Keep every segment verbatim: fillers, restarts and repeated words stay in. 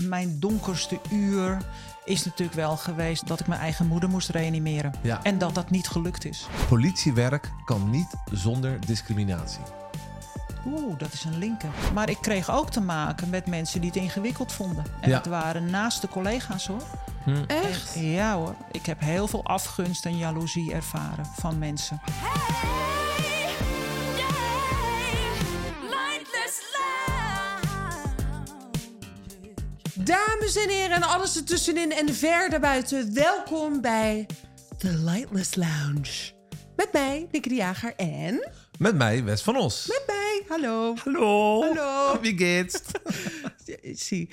mijn donkerste uur is natuurlijk wel geweest dat ik mijn eigen moeder moest reanimeren. Ja. En dat dat niet gelukt is. Politiewerk kan niet zonder discriminatie. Oeh, dat is een linker. Maar ik kreeg ook te maken met mensen die het ingewikkeld vonden. En Ja. dat waren naast de collega's hoor. Hm. Echt? En, ja hoor, ik heb heel veel afgunst en jaloezie ervaren van mensen. Dames en heren en alles ertussenin en ver daarbuiten. Welkom bij The Lightless Lounge. Met mij, Nikke de Jager en... Met mij, Wes van Os. Met mij, hallo. Hallo. Hallo. Wie geht's? Zie.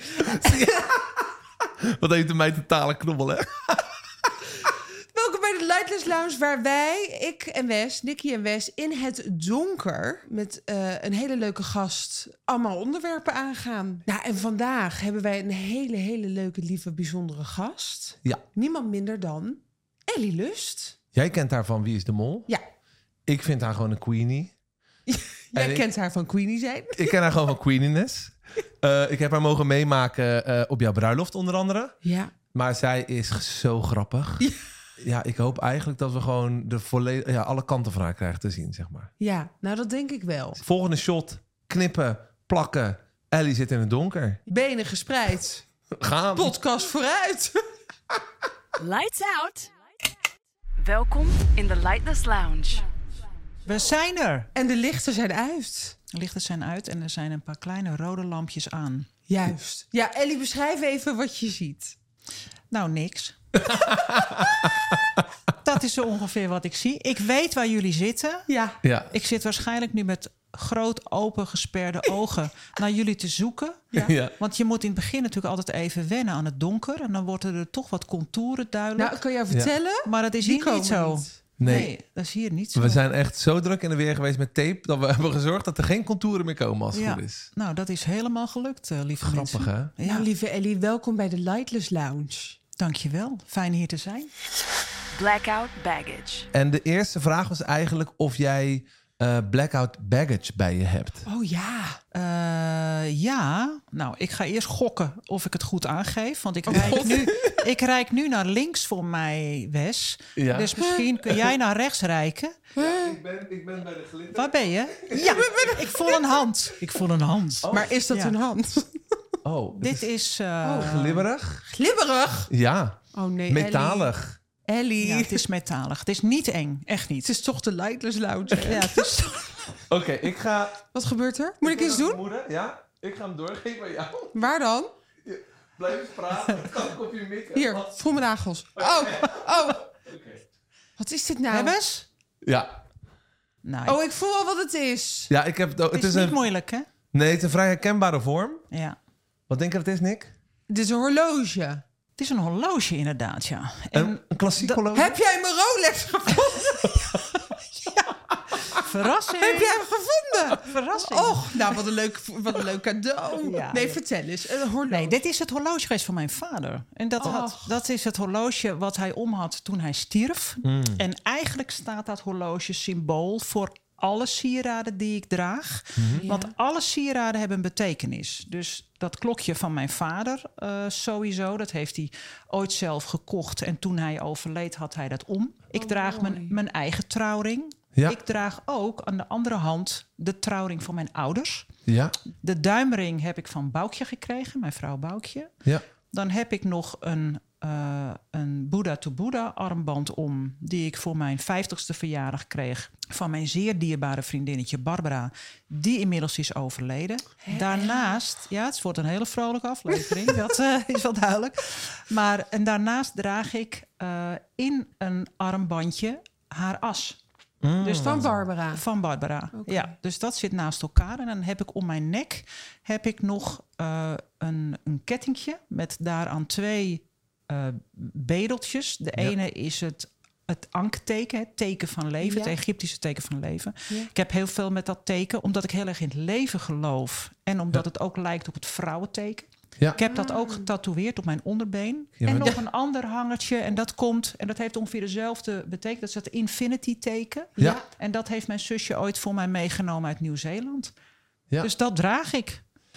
Wat heeft de mij totale knobbel, hè? Welkom bij de Lightless Lounge, waar wij, ik en Wes, Nicky en Wes, in het donker met uh, een hele leuke gast allemaal onderwerpen aangaan. Nou, en vandaag hebben wij een hele, hele leuke, lieve, bijzondere gast. Ja. Niemand minder dan Ellie Lust. Jij kent haar van Wie is de Mol? Ja. Ik vind haar gewoon een queenie. Jij En ik- kent haar van Queenie zijn. Ik ken haar gewoon van queeniness. Uh, ik heb haar mogen meemaken uh, op jouw bruiloft onder andere. Ja. Maar zij is zo grappig. Ja. Ja, ik hoop eigenlijk dat we gewoon de volledig, ja, alle kanten van haar krijgen te zien, zeg maar. Ja, nou dat denk ik wel. Volgende shot, knippen, plakken. Ellie zit in het donker. Benen gespreid. Gaan. Podcast vooruit. Lights out. Welkom in de Lightless Lounge. We zijn er! En de lichten zijn uit. De lichten zijn uit en er zijn een paar kleine rode lampjes aan. Juist. Ja, Ellie, beschrijf even wat je ziet. Nou, niks. Dat is zo ongeveer wat ik zie. Ik weet waar jullie zitten. Ja. Ja. Ik zit waarschijnlijk nu met groot open gesperde ogen naar jullie te zoeken. Ja. Ja. Want je moet in het begin natuurlijk altijd even wennen aan het donker. En dan worden er toch wat contouren duidelijk. Nou, kan jou vertellen? maar dat is Die hier niet komen zo. niet. Nee. dat is hier niet zo. We zijn echt zo druk in de weer geweest met tape... dat we hebben gezorgd dat er geen contouren meer komen als het Ja. goed is. Nou, dat is helemaal gelukt, uh, lieve Grappig, mensen. hè? Ja, Nou, lieve Ellie, welkom bij de Lightless Lounge. dankjewel. Fijn hier te zijn. Blackout baggage. En de eerste vraag was eigenlijk of jij uh, blackout baggage bij je hebt. Oh ja. Uh, ja, nou, ik ga eerst gokken of ik het goed aangeef. Want ik, Oh, rijk, God. nu, ik rijk nu naar links voor mij, Wes. Ja. Dus misschien kun jij naar rechts rijken. Ik ben, ik ben bij de glitter. Waar ben je? Ja, ik voel een hand. Ik voel een hand. Maar is dat Ja. een hand? Oh, het Dit is is... uh, glibberig. Glibberig. Ja, Oh nee, metalig. Ellie. Ellie. ja, het is metalig. Het is niet eng, echt niet. Het is toch de Lightless Lounge. hè? Ja, het is... Oké, ik ga... Wat gebeurt er? Moet ik iets doen? Moeder, ja, ik ga hem doorgeven aan jou. Waar dan? Blijf eens praten. Dan kan ik op je mikken. Hier, voel mijn nagels. Oh, oh. Wat is dit nou? Hebbes? Ja. Nou, Oh, ik voel al wat het is. Ja, ik heb... Het, het is, is niet een... moeilijk, hè? Nee, het is een vrij herkenbare vorm. Ja. Wat denk je dat het is, Nick? Dit is een horloge. Het is een horloge inderdaad, ja. En Een, een klassiek dat- horloge? Heb jij mijn Rolex gevonden? verrassing. Heb jij hem gevonden? Verrassing. Och, nou wat een leuk, wat een leuk cadeau. Ja, nee, ja. vertel eens. Een horloge. Nee, dit is het horloge geweest van mijn vader. En dat, had, Och. dat is het horloge wat hij om had toen hij stierf. Mm. En eigenlijk staat dat horloge symbool voor alle sieraden die ik draag. Mhm. Want alle sieraden hebben een betekenis. Dus dat klokje van mijn vader uh, sowieso, dat heeft hij ooit zelf gekocht. En toen hij overleed had hij dat om. Ik Oh, draag mooi. mijn, mijn eigen trouwring. Ja. Ik draag ook aan de andere hand de trouwring van mijn ouders. Ja, De duimring heb ik van Boukje gekregen, mijn vrouw Boukje. ja. Dan heb ik nog een, uh, een Buddha to Buddha armband om... die ik voor mijn vijftigste verjaardag kreeg... van mijn zeer dierbare vriendinnetje Barbara... die inmiddels is overleden. Daarnaast... Ja, het wordt een hele vrolijke aflevering, dat uh, is wel duidelijk. Maar en daarnaast draag ik uh, in een armbandje haar as... Mm. Dus Van Barbara. Van Barbara, Oké. ja. Dus dat zit naast elkaar. En dan heb ik om mijn nek heb ik nog uh, een, een kettingje... met daaraan twee uh, bedeltjes. De Ja. ene is het, het ankteken, het teken van leven. Ja. Het Egyptische teken van leven. Ja. Ik heb heel veel met dat teken... omdat ik heel erg in het leven geloof. En omdat Ja. het ook lijkt op het vrouwenteken. Ja. Ik heb dat ook getatoeëerd op mijn onderbeen. Ja, en maar- nog een ander hangertje. En dat komt, en dat heeft ongeveer dezelfde betekenis. Dat is het infinity-teken. Ja. En dat heeft mijn zusje ooit voor mij meegenomen uit Nieuw-Zeeland. Ja. Dus dat draag ik.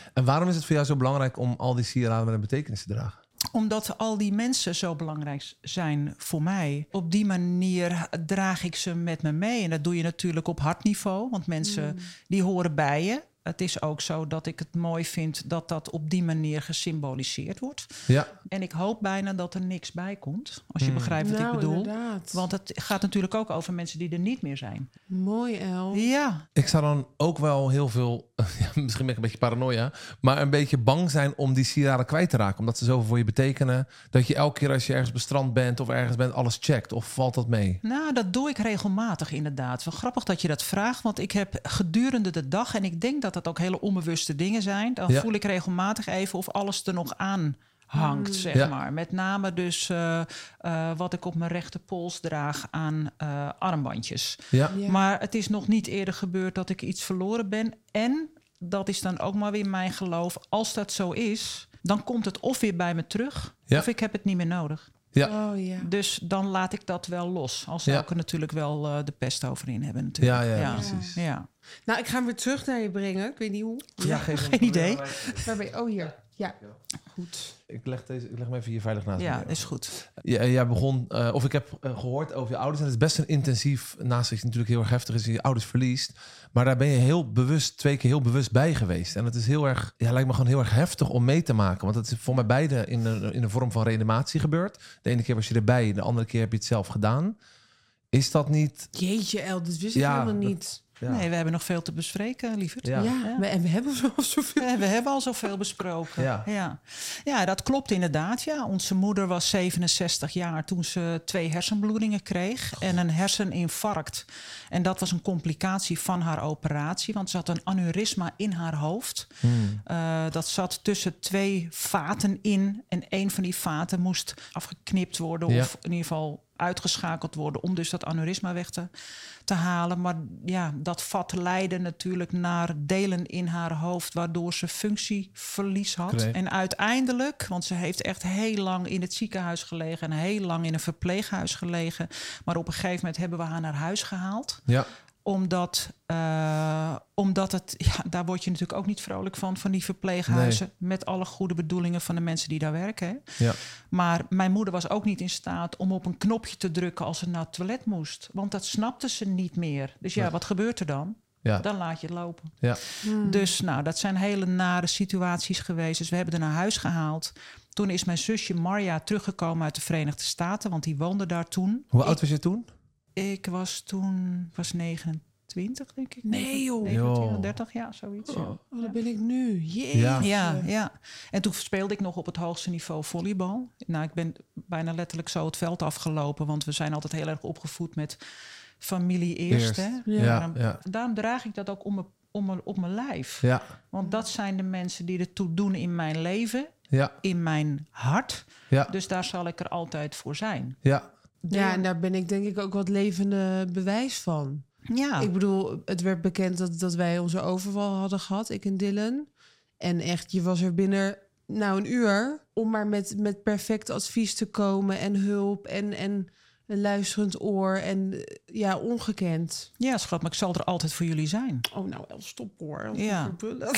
En waarom is het voor jou zo belangrijk om al die sieraden met een betekenis te dragen? Omdat al die mensen zo belangrijk zijn voor mij. Op die manier draag ik ze met me mee. En dat doe je natuurlijk op hartniveau. Want mensen die horen bij je. Het is ook zo dat ik het mooi vind dat dat op die manier gesymboliseerd wordt. Ja. En ik hoop bijna dat er niks bij komt. Als je Mm. begrijpt wat Nou, ik bedoel. inderdaad. Want het gaat natuurlijk ook over mensen die er niet meer zijn. Mooi, El. Ja, Ik zou dan ook wel heel veel, ja, misschien ben ik een beetje paranoia, maar een beetje bang zijn om die sieraden kwijt te raken. Omdat ze zoveel voor je betekenen. Dat je elke keer als je ergens bestrand bent of ergens bent alles checkt. Of valt dat mee? nou, dat doe ik regelmatig inderdaad. Wel grappig dat je dat vraagt. Want ik heb gedurende de dag, en ik denk dat dat ook hele onbewuste dingen zijn. Dan Ja. voel ik regelmatig even of alles er nog aan hangt, zeg Ja. maar. Met name dus uh, uh, wat ik op mijn rechterpols draag aan uh, armbandjes. Ja. Ja. Maar het is nog niet eerder gebeurd dat ik iets verloren ben. En dat is dan ook maar weer mijn geloof. Als dat zo is, dan komt het of weer bij me terug, Ja. of ik heb het niet meer nodig. Ja. Oh ja. Dus dan laat ik dat wel los. Al zou Ja. ik er natuurlijk wel uh, de pest over in hebben natuurlijk. Ja, ja, precies. Ja. Nou, ik ga hem weer terug naar je brengen. Ik weet niet hoe. Ja, geef hem- Geen idee. Waar ben je? Oh, hier. Ja. Goed. Ik leg, deze, ik leg me even hier veilig naast Ja, me. is goed. Ja, jij begon, uh, of ik heb uh, gehoord over je ouders. En het is best een intensief, naast dat je natuurlijk heel erg heftig is en je ouders verliest. Maar daar ben je heel bewust, twee keer heel bewust bij geweest. En het is heel erg, ja, lijkt me gewoon heel erg heftig om mee te maken. Want het is voor mij beide in een, in een vorm van reanimatie gebeurd. De ene keer was je erbij, de andere keer heb je het zelf gedaan. Is dat niet... Jeetje, El, dit wist ik Ja, helemaal dat- niet. Ja. Nee, we hebben nog veel te bespreken, lieverd. Ja. Ja, Ja. We, en we hebben zo zoveel. We, we hebben al zoveel besproken. Ja. Ja. Ja, dat klopt inderdaad. Ja. Onze moeder was zevenenzestig jaar toen ze twee hersenbloedingen kreeg. En een herseninfarct. En dat was een complicatie van haar operatie. Want ze had een aneurysma in haar hoofd. Hmm. Uh, dat zat tussen twee vaten in. En een van die vaten moest afgeknipt worden. Ja. Of in ieder geval uitgeschakeld worden om dus dat aneurysma weg te, te halen. Maar ja, dat vat leidde natuurlijk naar delen in haar hoofd, waardoor ze functieverlies had. Kreeg. En uiteindelijk, want ze heeft echt heel lang in het ziekenhuis gelegen en heel lang in een verpleeghuis gelegen. Maar op een gegeven moment hebben we haar naar huis gehaald. Ja. Omdat, uh, omdat het, ja, daar word je natuurlijk ook niet vrolijk van, van die verpleeghuizen. Nee. Met alle goede bedoelingen van de mensen die daar werken. Hè. Ja. Maar mijn moeder was ook niet in staat om op een knopje te drukken als ze naar het toilet moest. Want dat snapte ze niet meer. Dus ja, Nee. wat gebeurt er dan? Ja. Dan laat je het lopen. Ja. Dus nou, dat zijn hele nare situaties geweest. Dus we hebben haar naar huis gehaald. Toen is mijn zusje Marja teruggekomen uit de Verenigde Staten, want die woonde daar toen. Hoe oud was je toen? Ik was toen was negenentwintig, denk ik. Nee, joh. negenentwintig, Joh. dertig, ja, zoiets. Ja. Oh, daar ben ik nu. Jeetje. Ja. Ja, ja. En toen speelde ik nog op het hoogste niveau volleybal. Nou, ik ben bijna letterlijk zo het veld afgelopen, want we zijn altijd heel erg opgevoed met familie eerst. Eerst. Hè? Ja. Daarom, Ja. daarom draag ik dat ook om me, om me, op mijn lijf. Ja. Want dat zijn de mensen die ertoe doen in mijn leven, Ja. in mijn hart. Ja. Dus daar zal ik er altijd voor zijn. Ja. Ja, en daar ben ik denk ik ook wat levende bewijs van. Ja. Ik bedoel, het werd bekend dat, dat wij onze overval hadden gehad, ik en Dylan. En echt, je was er binnen nou een uur om maar met, met perfect advies te komen en hulp en, en een luisterend oor en eh, ja, ongekend. Ja, schat, maar ik zal er altijd voor jullie zijn. Oh, nou, El, stop hoor. Ja. Verbullen.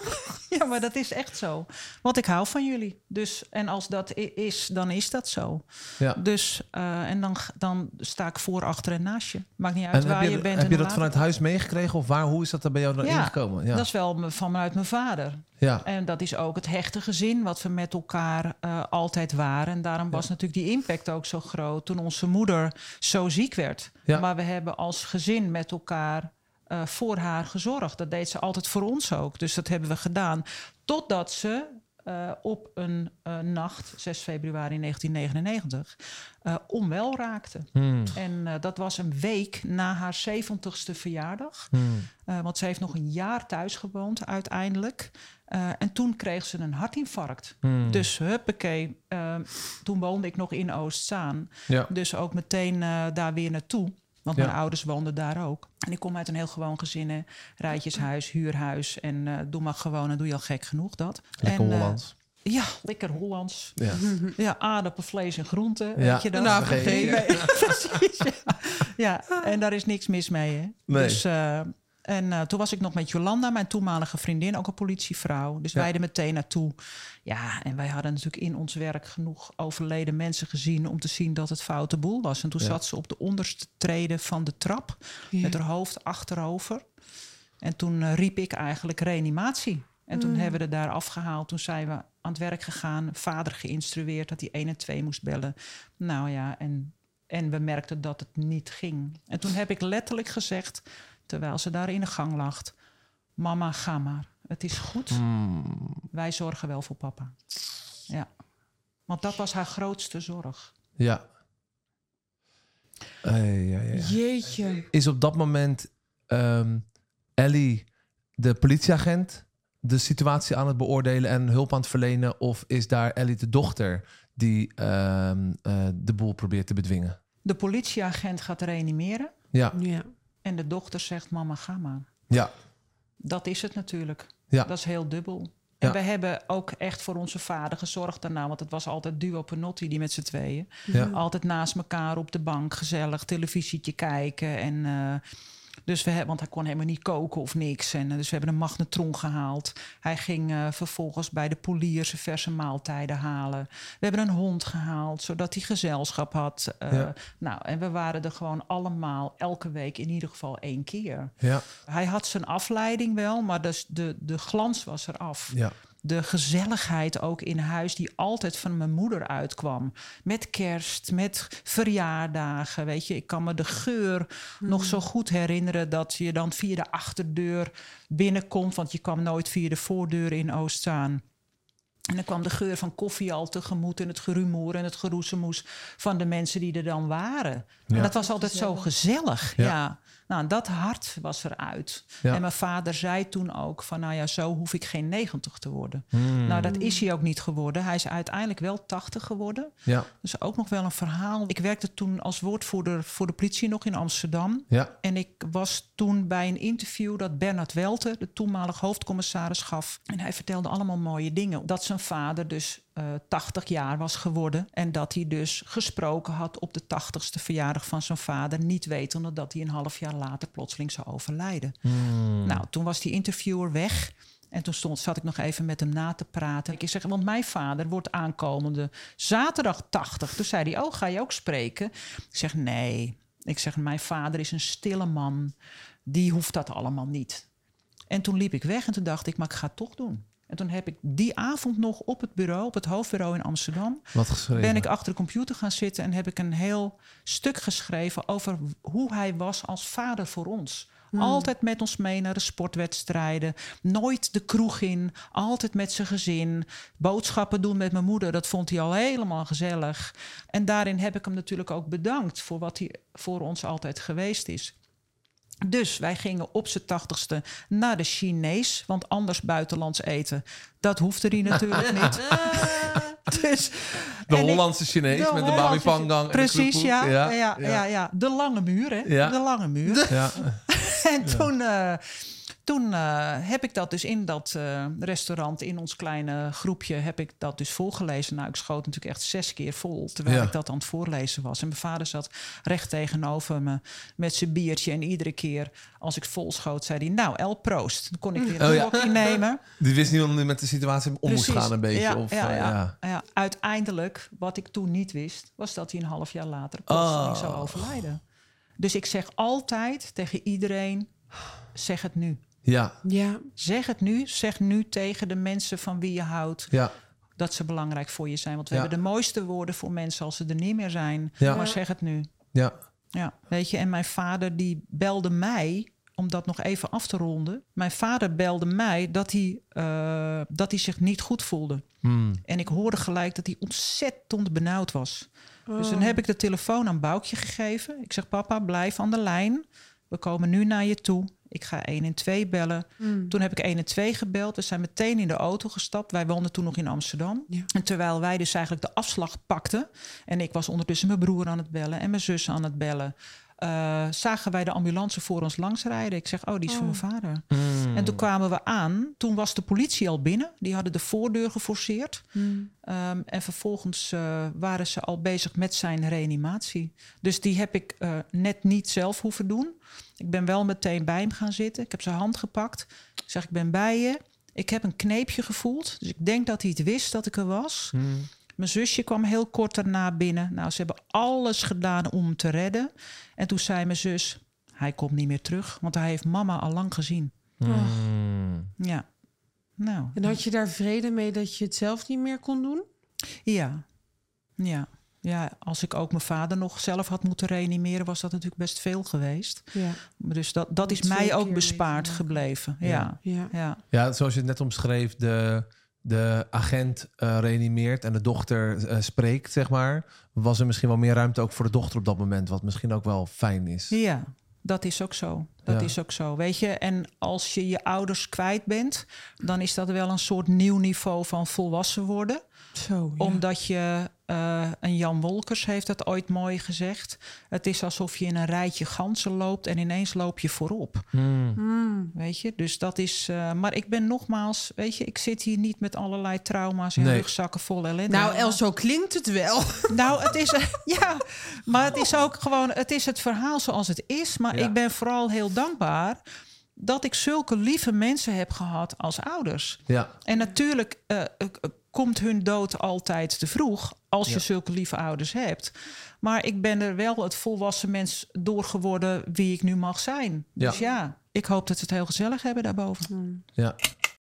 Ja, maar dat is echt zo. Want ik hou van jullie. Dus, en als dat i- is, dan is dat zo. Ja. Dus, uh, en dan, dan sta ik voor, achter en naast je. Maakt niet uit En waar heb je, je, bent. heb en je hoe dat laat vanuit huis meegekregen? Of waar, hoe is dat er bij jou dan Ja, ingekomen? Ja. Dat is wel me- vanuit mijn vader. Ja. En dat is ook het hechte gezin wat we met elkaar uh, altijd waren. En daarom was natuurlijk die impact ook zo groot toen onze moeder zo ziek werd. Ja. Maar we hebben als gezin met elkaar uh, voor haar gezorgd. Dat deed ze altijd voor ons ook. Dus dat hebben we gedaan. Totdat ze uh, op een uh, nacht, zes februari negentien negenennegentig, uh, onwel raakte. Hmm. En uh, dat was een week na haar zeventigste verjaardag. Hmm. Uh, want ze heeft nog een jaar thuis gewoond uiteindelijk. Uh, en toen kreeg ze een hartinfarct. Hmm. Dus huppakee, uh, toen woonde ik nog in Oostzaan. Ja. Dus ook meteen uh, daar weer naartoe. Want Ja. mijn ouders woonden daar ook. En ik kom uit een heel gewoon gezin. hè. Rijtjeshuis, huurhuis. En uh, doe maar gewoon, en doe je al gek genoeg dat. Lekker en, uh, Hollands. Ja, lekker Hollands. Ja. Ja, aardappel, vlees en groenten. Ja. Weet je dat? Een A V G. Nee, precies, ja. Ja, en daar is niks mis mee. Hè? Nee. Dus, uh, En uh, toen was ik nog met Jolanda, mijn toenmalige vriendin, ook een politievrouw. Dus ja. wij er meteen naartoe. Ja, en wij hadden natuurlijk in ons werk genoeg overleden mensen gezien om te zien dat het foute boel was. En toen ja. zat ze op de onderste trede van de trap ja. met haar hoofd achterover. En toen uh, riep ik eigenlijk reanimatie. En toen mm. hebben we het daar afgehaald. Toen zijn we aan het werk gegaan. Vader geïnstrueerd dat hij één en twee moest bellen. Nou ja, en, en we merkten dat het niet ging. En toen heb ik letterlijk gezegd, terwijl ze daar in de gang lag: mama, ga maar. Het is goed. Mm. Wij zorgen wel voor papa. Ja. Want dat was haar grootste zorg. Ja. Uh, ja, ja, ja. Jeetje. Is op dat moment um, Ellie, de politieagent, de situatie aan het beoordelen en hulp aan het verlenen? Of is daar Ellie de dochter die uh, uh, de boel probeert te bedwingen? De politieagent gaat reanimeren. Ja. ja. En de dochter zegt, mama, ga maar. Ja. Dat is het natuurlijk. Ja. Dat is heel dubbel. Ja. En we hebben ook echt voor onze vader gezorgd daarna. Want het was altijd duo Penotti, die met z'n tweeën. Ja. Altijd naast elkaar op de bank, gezellig televisietje kijken. En, uh, dus we hebben, want hij kon helemaal niet koken of niks. En, uh, dus we hebben een magnetron gehaald. Hij ging uh, vervolgens bij de polier zijn verse maaltijden halen. We hebben een hond gehaald, zodat hij gezelschap had. Uh, ja. Nou, en we waren er gewoon allemaal elke week in ieder geval één keer. Ja. Hij had zijn afleiding wel, maar dus de, de glans was eraf. Ja. De gezelligheid ook in huis die altijd van mijn moeder uitkwam. Met kerst, met verjaardagen. Weet je, ik kan me de geur mm. nog zo goed herinneren dat je dan via de achterdeur binnenkomt. Want je kwam nooit via de voordeur in Oostzaan. En dan kwam de geur van koffie al tegemoet en het gerumoer en het geroezemoes van de mensen die er dan waren. Ja. En dat was altijd gezellig. Zo gezellig. Ja. ja. Nou, dat hart was eruit. Ja. En mijn vader zei toen ook van, nou ja, zo hoef ik geen negentig te worden. Hmm. Nou, dat is hij ook niet geworden. Hij is uiteindelijk wel tachtig geworden. Ja. Dus ook nog wel een verhaal. Ik werkte toen als woordvoerder voor de politie nog in Amsterdam. Ja. En ik was toen bij een interview dat Bernard Welter, de toenmalig hoofdcommissaris, gaf. En hij vertelde allemaal mooie dingen. Dat zijn vader dus uh, tachtig jaar was geworden. En dat hij dus gesproken had op de tachtigste verjaardag van zijn vader. Niet wetende dat hij een half jaar later plotseling zou overlijden. Hmm. Nou, toen was die interviewer weg. En toen stond, zat ik nog even met hem na te praten. Ik zeg, want mijn vader wordt aankomende zaterdag tachtig. Toen zei hij, oh, ga je ook spreken? Ik zeg, nee. Ik zeg, mijn vader is een stille man. Die hoeft dat allemaal niet. En toen liep ik weg en toen dacht ik, maar ik ga het toch doen. En toen heb ik die avond nog op het bureau, op het hoofdbureau in Amsterdam, Wat geschreven? ben ik achter de computer gaan zitten en heb ik een heel stuk geschreven over hoe hij was als vader voor ons. Hmm. Altijd met ons mee naar de sportwedstrijden. Nooit de kroeg in. Altijd met zijn gezin. Boodschappen doen met mijn moeder. Dat vond hij al helemaal gezellig. En daarin heb ik hem natuurlijk ook bedankt voor wat hij voor ons altijd geweest is. Dus wij gingen op zijn tachtigste naar de Chinees. Want anders buitenlands eten, dat hoefde hij natuurlijk niet. Dus, de Hollandse Chinees de met de Babi Pangang. Precies, en de ja, ja, ja, ja. Ja, ja. De lange muur, hè? Ja. De lange muur. Ja. En toen, uh, toen uh, heb ik dat dus in dat uh, restaurant, in ons kleine groepje, heb ik dat dus voorgelezen. Nou, ik schoot natuurlijk echt zes keer vol, terwijl ja. ik dat aan het voorlezen was. En mijn vader zat recht tegenover me met zijn biertje. En iedere keer als ik vol schoot, zei hij, nou, El Proost. Dan kon ik weer een oh, blokje ja. nemen. Die wist niet hoe hij met de situatie om Precies. moest gaan een beetje. Ja, of, ja, uh, ja, ja. ja. Uiteindelijk, wat ik toen niet wist, was dat hij een half jaar later plotseling oh. zou overlijden. Dus ik zeg altijd tegen iedereen, zeg het nu. Ja. ja. Zeg het nu. Zeg nu tegen de mensen van wie je houdt ja. dat ze belangrijk voor je zijn. Want we ja. hebben de mooiste woorden voor mensen als ze er niet meer zijn. Ja. Maar zeg het nu. Ja. Ja, weet je, en mijn vader die belde mij, om dat nog even af te ronden. Mijn vader belde mij dat hij, uh, dat hij zich niet goed voelde. Hmm. En ik hoorde gelijk dat hij ontzettend benauwd was. Oh. Dus dan heb ik de telefoon aan Boukje gegeven. Ik zeg, papa, blijf aan de lijn. We komen nu naar je toe. Ik ga één en twee bellen. Mm. Toen heb ik één en twee gebeld. We zijn meteen in de auto gestapt. Wij woonden toen nog in Amsterdam. Ja. En terwijl wij dus eigenlijk de afslag pakten, en ik was ondertussen mijn broer aan het bellen en mijn zus aan het bellen, uh, zagen wij de ambulance voor ons langsrijden. Ik zeg, oh, die is Oh. voor mijn vader. Mm. En toen kwamen we aan. Toen was de politie al binnen. Die hadden de voordeur geforceerd. Hmm. Um, en vervolgens uh, waren ze al bezig met zijn reanimatie. Dus die heb ik uh, net niet zelf hoeven doen. Ik ben wel meteen bij hem gaan zitten. Ik heb zijn hand gepakt. Ik zeg, ik ben bij je. Ik heb een kneepje gevoeld. Dus ik denk dat hij het wist dat ik er was. Mm. Mijn zusje kwam heel kort daarna binnen. Nou, ze hebben alles gedaan om hem te redden. En toen zei mijn zus, hij komt niet meer terug. Want hij heeft mama al lang gezien. Mm. Ja. Nou. En had je daar vrede mee dat je het zelf niet meer kon doen? Ja. Ja. Ja, als ik ook mijn vader nog zelf had moeten reanimeren, was dat natuurlijk best veel geweest. Ja. Dus dat, dat Om is twee mij ook keer bespaard mee te maken. gebleven. Ja. Ja. Ja. Ja. Ja, zoals je het net omschreef, de, de agent uh, reanimeert en de dochter uh, spreekt, zeg maar. Was er misschien wel meer ruimte ook voor de dochter op dat moment, wat misschien ook wel fijn is. Ja, dat is ook zo. Dat Ja. is ook zo, weet je. En als je je ouders kwijt bent, dan is dat wel een soort nieuw niveau van volwassen worden. Zo, ja. Omdat je, uh, en Jan Wolkers heeft dat ooit mooi gezegd. Het is alsof je in een rijtje ganzen loopt en ineens loop je voorop. Mm. Hmm. Weet je, dus dat is... Uh, maar ik ben nogmaals, weet je, ik zit hier niet met allerlei trauma's en Nee. rugzakken vol ellende. Nou, Els, zo klinkt het wel. Nou, het is... ja, maar het is ook gewoon... Het is het verhaal zoals het is. Maar Ja. ik ben vooral heel dankbaar dat ik zulke lieve mensen heb gehad als ouders. Ja. En natuurlijk uh, uh, komt hun dood altijd te vroeg als je Ja. zulke lieve ouders hebt. Maar ik ben er wel het volwassen mens door geworden wie ik nu mag zijn. Dus Ja. ja, ik hoop dat ze het heel gezellig hebben daarboven. Ja.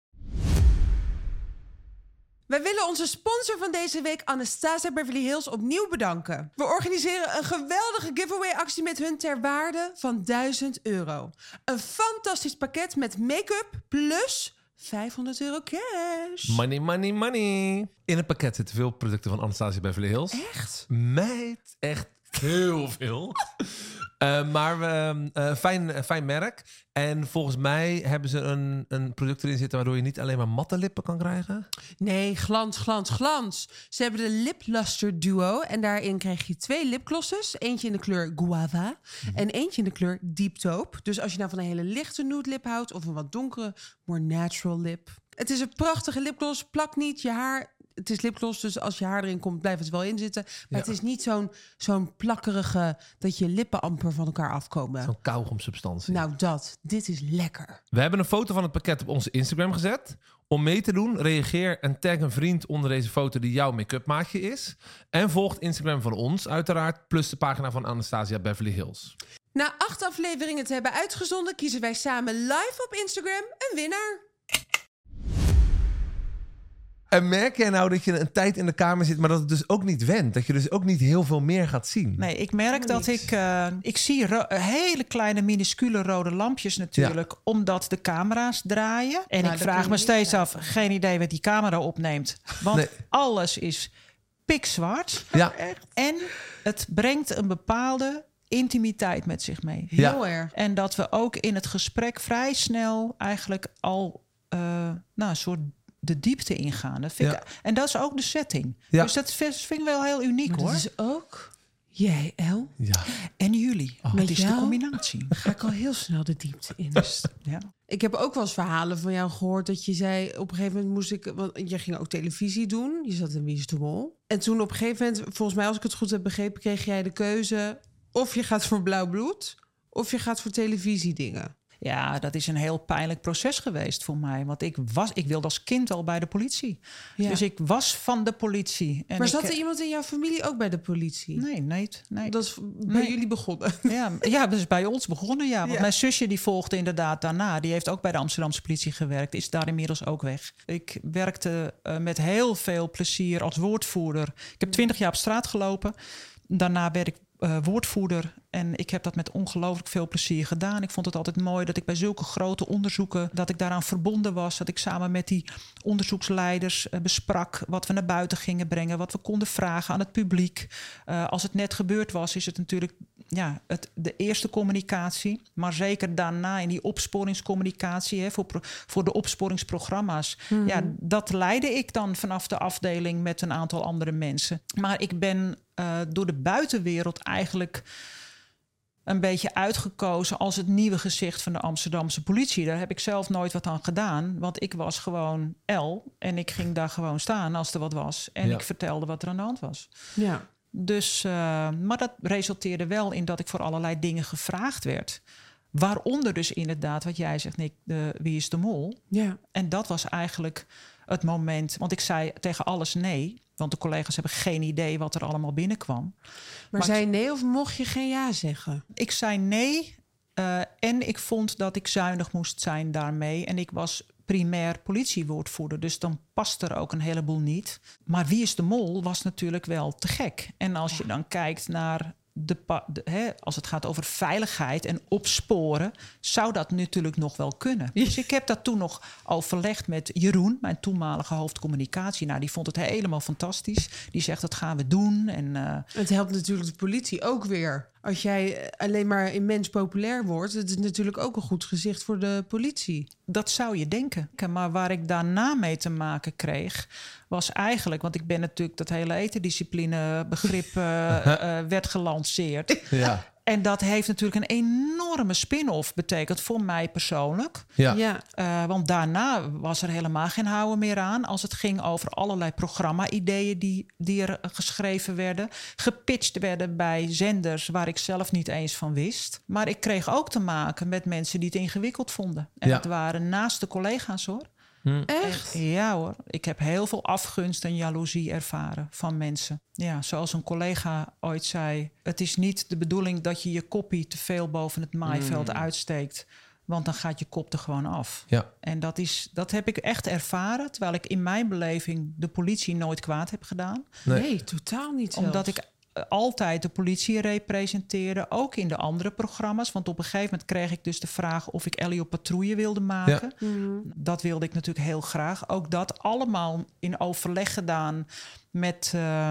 Wij willen onze sponsor van deze week, Anastasia Beverly Hills, opnieuw bedanken. We organiseren een geweldige giveaway-actie met hun ter waarde van duizend euro. Een fantastisch pakket met make-up plus vijfhonderd euro cash. Money, money, money. In het pakket zitten veel producten van Anastasia Beverly Hills. Echt? Meid, echt heel veel. Uh, maar we, uh, fijn, uh, fijn merk. En volgens mij hebben ze een, een product erin zitten waardoor je niet alleen maar matte lippen kan krijgen. Nee, glans, glans, glans. Ze hebben de Lip Luster Duo en daarin krijg je twee lipglosses. Eentje in de kleur Guava Mhm. en eentje in de kleur Deep Taupe. Dus als je nou van een hele lichte nude lip houdt of een wat donkere, more natural lip. Het is een prachtige lipgloss, plakt niet je haar. Het is lipgloss, dus als je haar erin komt, blijft het wel in zitten. Maar Ja. het is niet zo'n zo'n plakkerige, dat je lippen amper van elkaar afkomen. Zo'n kauwgomsubstantie. Nou dat, dit is lekker. We hebben een foto van het pakket op onze Instagram gezet. Om mee te doen, reageer en tag een vriend onder deze foto die jouw make-up maatje is. En volg Instagram van ons uiteraard, plus de pagina van Anastasia Beverly Hills. Na acht afleveringen te hebben uitgezonden, kiezen wij samen live op Instagram een winnaar. En merk jij nou dat je een tijd in de kamer zit, maar dat het dus ook niet went? Dat je dus ook niet heel veel meer gaat zien? Nee, ik merk dat niet. ik... Uh, ik zie ro- hele kleine, minuscule rode lampjes natuurlijk, ja. omdat de camera's draaien. En Nou, ik dat vraag kun me je steeds niet af, geen idee wat die camera opneemt. Want Nee. alles is pikzwart. Ja. En het brengt een bepaalde intimiteit met zich mee. Ja. Heel erg. En dat we ook in het gesprek vrij snel eigenlijk al uh, nou, een soort de diepte ingaan. Dat vind Ja. ik, en dat is ook de setting. Ja. Dus dat vind vind ik wel heel uniek, Maar hoor. dat is ook jij, El. Ja. En jullie. Met Het is de jou? combinatie. Ga ik al heel snel de diepte in. Ja. Ik heb ook wel eens verhalen van jou gehoord dat je zei... op een gegeven moment moest ik... want je ging ook televisie doen. Je zat in Wie is de Mol. En toen op een gegeven moment, volgens mij als ik het goed heb begrepen... kreeg jij de keuze of je gaat voor Blauw Bloed... of je gaat voor televisiedingen. Ja, dat is een heel pijnlijk proces geweest voor mij. Want ik, was, ik wilde als kind al bij de politie. Ja. Dus ik was van de politie. En maar ik, zat er iemand in jouw familie ook bij de politie? Nee, nee. nee. Dat is bij Nee. jullie begonnen. Ja, ja, dat is bij ons begonnen, ja. Want Ja. mijn zusje die volgde inderdaad daarna. Die heeft ook bij de Amsterdamse politie gewerkt. Is daar inmiddels ook weg. Ik werkte uh, met heel veel plezier als woordvoerder. Ik heb twintig jaar op straat gelopen. Daarna werd ik uh, woordvoerder. En ik heb dat met ongelooflijk veel plezier gedaan. Ik vond het altijd mooi dat ik bij zulke grote onderzoeken... dat ik daaraan verbonden was. Dat ik samen met die onderzoeksleiders uh, besprak... wat we naar buiten gingen brengen. Wat we konden vragen aan het publiek. Uh, als het net gebeurd was, is het natuurlijk... ja, het, de eerste communicatie. Maar zeker daarna in die opsporingscommunicatie... Hè, voor, pro, voor de opsporingsprogramma's. Mm-hmm. Ja, dat leidde ik dan vanaf de afdeling... met een aantal andere mensen. Maar ik ben uh, door de buitenwereld eigenlijk... een beetje uitgekozen als het nieuwe gezicht van de Amsterdamse politie. Daar heb ik zelf nooit wat aan gedaan. Want ik was gewoon L en ik ging daar gewoon staan als er wat was. En Ja. ik vertelde wat er aan de hand was. Ja. Dus, uh, maar dat resulteerde wel in dat ik voor allerlei dingen gevraagd werd. Waaronder dus inderdaad wat jij zegt, Nick, de, wie is de mol? Ja. En dat was eigenlijk het moment, want ik zei tegen alles nee. Want de collega's hebben geen idee wat er allemaal binnenkwam. Maar, Maar zei je nee of mocht je geen ja zeggen? Ik zei nee uh, en ik vond dat ik zuinig moest zijn daarmee. En ik was primair politiewoordvoerder, dus dan past er ook een heleboel niet. Maar wie is de mol was natuurlijk wel te gek. En als je dan kijkt naar de, de hè, als het gaat over veiligheid en opsporen, zou dat natuurlijk nog wel kunnen. Dus ik heb dat toen nog overlegd met Jeroen, mijn toenmalige hoofdcommunicatie. Nou, die vond het helemaal fantastisch. Die zegt, dat gaan we doen. En, uh, het helpt natuurlijk de politie ook weer. Als jij alleen maar immens populair wordt, het is natuurlijk ook een goed gezicht voor de politie. Dat zou je denken. Maar waar ik daarna mee te maken kreeg, was eigenlijk, want ik ben natuurlijk dat hele etendiscipline begrip uh, uh, werd gelanceerd. Ja. En dat heeft natuurlijk een enorme spin-off betekend voor mij persoonlijk. Ja. Ja. Uh, want daarna was er helemaal geen houden meer aan. Als het ging over allerlei programma-ideeën die, die er geschreven werden. Gepitcht werden bij zenders waar ik zelf niet eens van wist. Maar ik kreeg ook te maken met mensen die het ingewikkeld vonden. En Ja. dat waren naast de collega's hoor. Hm. Echt? En, ja hoor, ik heb heel veel afgunst en jaloezie ervaren van mensen. Ja, zoals een collega ooit zei, het is niet de bedoeling dat je je koppie te veel boven het maaiveld Mm. uitsteekt. Want dan gaat je kop er gewoon af. Ja. En dat, is, dat heb ik echt ervaren, terwijl ik in mijn beleving de politie nooit kwaad heb gedaan. Nee. Nee, totaal niet zelfs. Omdat ik altijd de politie representeerde, ook in de andere programma's. Want op een gegeven moment kreeg ik dus de vraag of ik Ellie op patrouille wilde maken. Ja. Mm. Dat wilde ik natuurlijk heel graag. Ook dat allemaal in overleg gedaan met, uh,